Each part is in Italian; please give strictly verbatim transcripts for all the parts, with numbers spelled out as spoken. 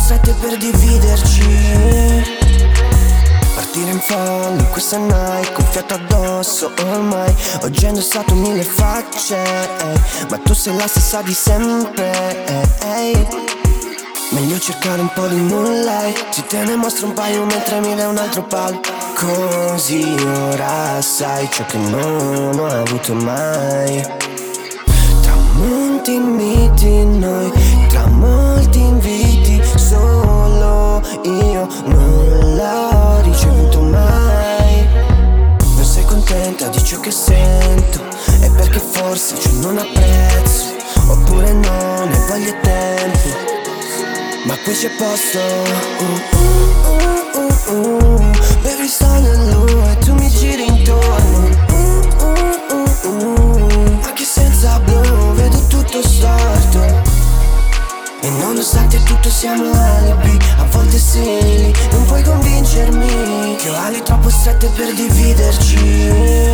strette per dividerci. Partire in fallo, questa night, con fiato addosso ormai. Oggi ho indossato mille facce, eh, ma tu sei la stessa di sempre, eh, eh. Meglio cercare un po' di moonlight, ci te ne mostro un paio mentre mi dai un altro palo. Così ora sai ciò che non ho avuto mai. Tramonti miti noi, tra molti inviti, solo io non l'ho ricevuto mai. Non sei contenta di ciò che sento, è perché forse ciò non apprezzo, oppure non ne voglio tempo. Ma qui c'è posto, uh, uh, uh, uh, uh. Baby sto nell'u e tu mi giri intorno, uh, uh, uh, uh. Anche senza blu vedo tutto storto. E nonostante tutto siamo alibi, a volte simili. Non puoi convincermi che ho ali troppo strette per dividerci.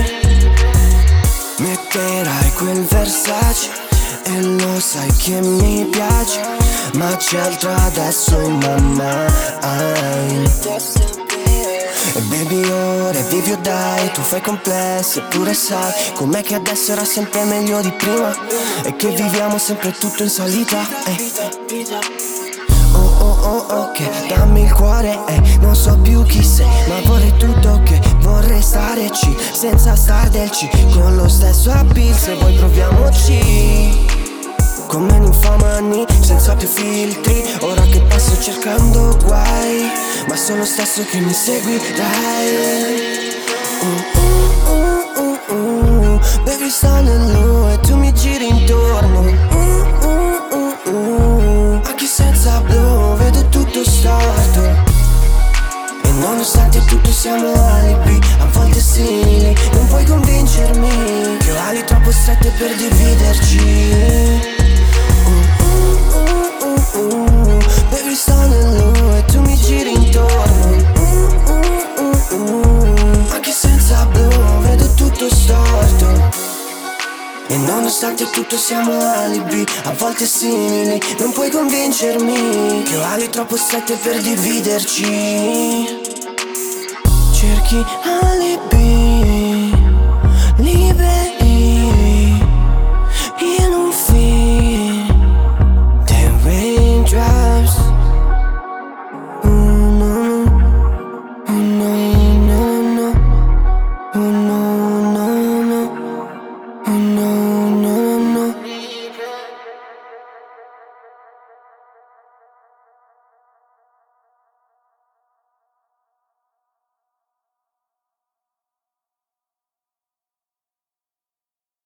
Metterai quel Versace e lo sai che mi piace, ma c'è altro adesso in my mind. E baby ora vivi o dai, tu fai complessi eppure sai com'è che adesso era sempre meglio di prima, e che viviamo sempre tutto in salita, eh. Oh oh oh ok, dammi il cuore, eh. Non so più chi sei, ma vorrei tutto che vorrei stare C, senza star del C, con lo stesso appeal, se vuoi proviamoci. Come ninfomani, senza più filtri, ora che passo cercando guai, ma sono lo stesso che mi seguirai. uh, uh, uh, uh, uh. Baby sto nell'u e tu mi giri intorno, uh, uh, uh, uh. Anche senza blu vedo tutto storto. E nonostante tutto siamo alibi, a volte simili. Non puoi convincermi che ho ali troppo strette per dividerci. Uh, baby sto nell'u e tu mi giri intorno, uh, uh, uh, uh. Anche senza blu vedo tutto storto. E nonostante tutto siamo alibi, a volte simili. Non puoi convincermi che ho ali troppo strette per dividerci. Cerchi alibi